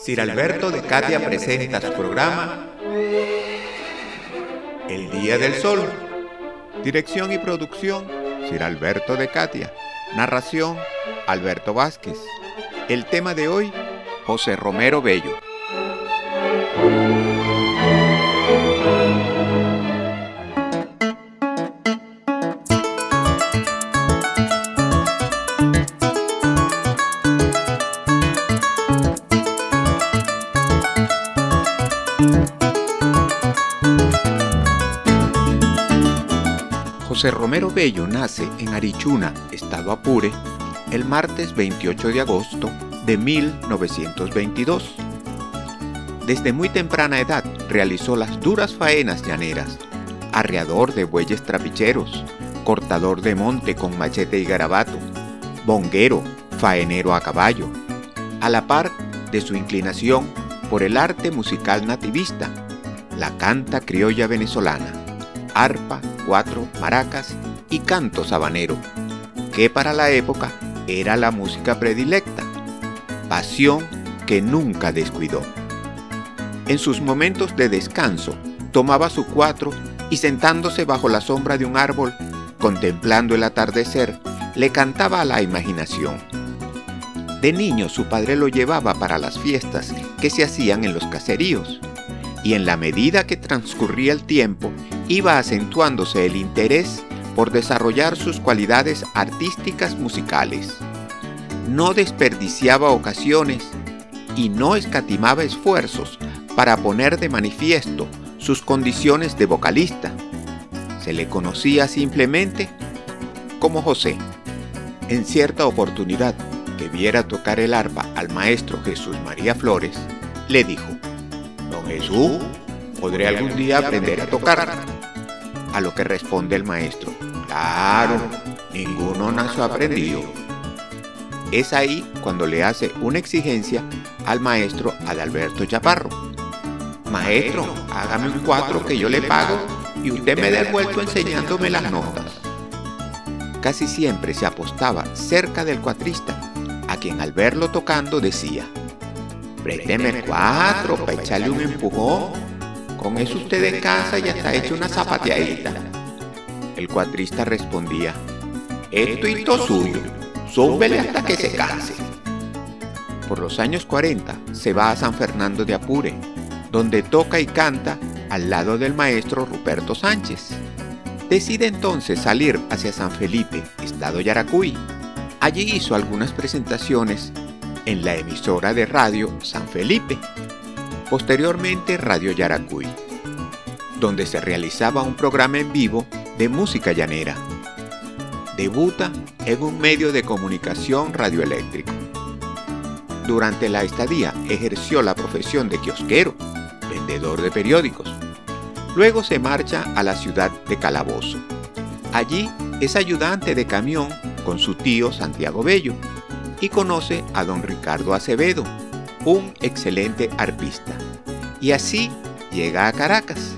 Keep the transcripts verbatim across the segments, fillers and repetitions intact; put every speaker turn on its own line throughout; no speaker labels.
Sir Alberto de Catia presenta su programa El Día del Sol. Dirección y producción, Sir Alberto de Catia. Narración, Alberto Vázquez. El tema de hoy, José Romero Bello. José Romero Bello nace en Arichuna, estado Apure, el martes veintiocho de agosto de mil novecientos veintidós. Desde muy temprana edad realizó las duras faenas llaneras, arreador de bueyes trapicheros, cortador de monte con machete y garabato, bonguero, faenero a caballo, a la par de su inclinación por el arte musical nativista, la canta criolla venezolana, arpa, cuatro, maracas y canto sabanero, que para la época era la música predilecta, pasión que nunca descuidó. En sus momentos de descanso, tomaba su cuatro y sentándose bajo la sombra de un árbol, contemplando el atardecer, le cantaba a la imaginación. De niño su padre lo llevaba para las fiestas que se hacían en los caseríos, y en la medida que transcurría el tiempo, iba acentuándose el interés por desarrollar sus cualidades artísticas musicales. No desperdiciaba ocasiones y no escatimaba esfuerzos para poner de manifiesto sus condiciones de vocalista. Se le conocía simplemente como José. En cierta oportunidad que viera tocar el arpa al maestro Jesús María Flores, le dijo: «Don Jesús, ¿podré algún día aprender a tocar?». A lo que responde el maestro: «Claro, ninguno nació aprendido». Es ahí cuando le hace una exigencia al maestro Adalberto Chaparro: «Maestro, hágame un cuatro que yo le pago y usted me dé el vuelto enseñándome las notas». Casi siempre se apostaba cerca del cuatrista, a quien al verlo tocando decía: «Présteme el cuatro para echarle un empujón. Con eso usted en casa ya está hecho una zapateadita». El cuatrista respondía: «Esto y todo suyo, súbele hasta que se canse». Por los años cuarenta se va a San Fernando de Apure, donde toca y canta al lado del maestro Ruperto Sánchez. Decide entonces salir hacia San Felipe, estado Yaracuy. Allí hizo algunas presentaciones en la emisora de radio San Felipe, posteriormente Radio Yaracuy, donde se realizaba un programa en vivo de música llanera. Debuta en un medio de comunicación radioeléctrico. Durante la estadía ejerció la profesión de kiosquero, vendedor de periódicos. Luego se marcha a la ciudad de Calabozo. Allí es ayudante de camión con su tío Santiago Bello y conoce a don Ricardo Acevedo, un excelente arpista, y así llega a Caracas.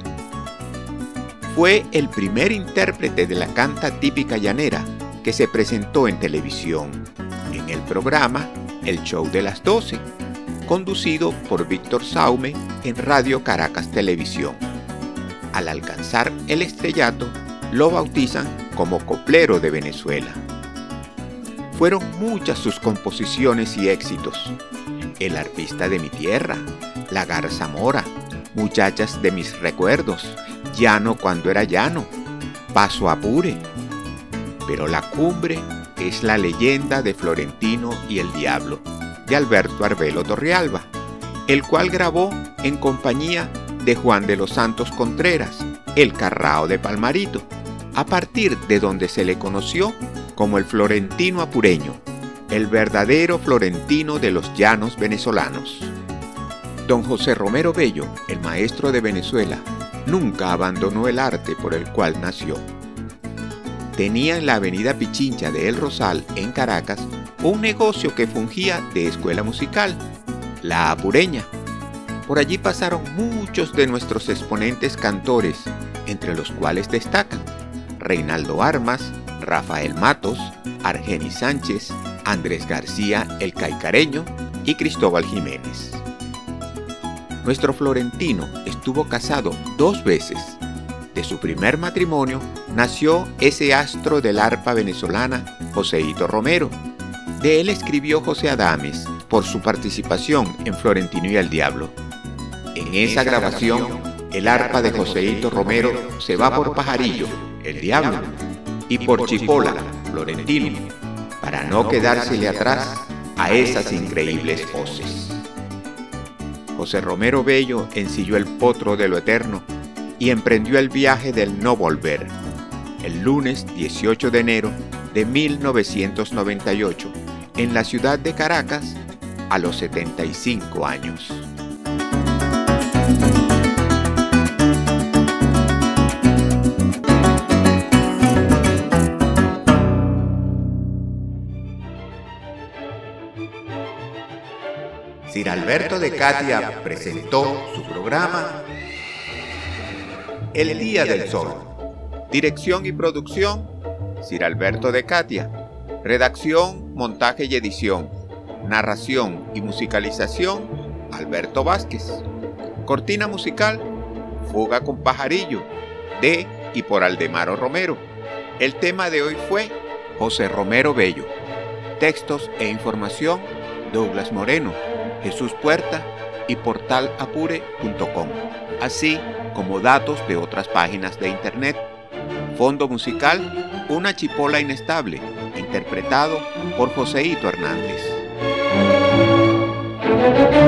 Fue el primer intérprete de la canta típica llanera que se presentó en televisión, en el programa El Show de las doce, conducido por Víctor Saume en Radio Caracas Televisión. Al alcanzar el estrellato, lo bautizan como Coplero de Venezuela. Fueron muchas sus composiciones y éxitos: El arpista de mi tierra, La garza mora, Muchachas de mis recuerdos, Llano cuando era llano, Paso a Apure. Pero la cumbre es la leyenda de Florentino y el Diablo, de Alberto Arbelo Torrealba, el cual grabó en compañía de Juan de los Santos Contreras, el Carrao de Palmarito, a partir de donde se le conoció como el Florentino apureño, el verdadero Florentino de los llanos venezolanos. Don José Romero Bello, el maestro de Venezuela, nunca abandonó el arte por el cual nació. Tenía en la avenida Pichincha de El Rosal, en Caracas, un negocio que fungía de escuela musical, La Apureña. Por allí pasaron muchos de nuestros exponentes cantores, entre los cuales destacan Reinaldo Armas, Rafael Matos, Argenis Sánchez, Andrés García el Caicareño y Cristóbal Jiménez. Nuestro florentino estuvo casado dos veces. De su primer matrimonio nació ese astro del arpa venezolana, Joseito Romero. De él escribió José Adames por su participación en Florentino y el Diablo. En esa grabación, el arpa de Joseito Romero se va por Pajarillo, el Diablo, y por Chipola, Florentino, para no quedársele atrás a esas increíbles voces. José Romero Bello ensilló el potro de lo eterno y emprendió el viaje del no volver, el lunes dieciocho de enero de mil novecientos noventa y ocho, en la ciudad de Caracas, a los setenta y cinco años. Sir Alberto de Catia presentó su programa El Día del Sol. Dirección y producción, Sir Alberto de Catia. Redacción, montaje y edición. Narración y musicalización, Alberto Vázquez. Cortina musical, Fuga con Pajarillo, de y por Aldemaro Romero. El tema de hoy fue José Romero Bello. Textos e información, Douglas Moreno, Jesús Puerta y portal apure punto com, así como datos de otras páginas de internet. Fondo musical, Una chipola inestable, interpretado por Joseito Hernández.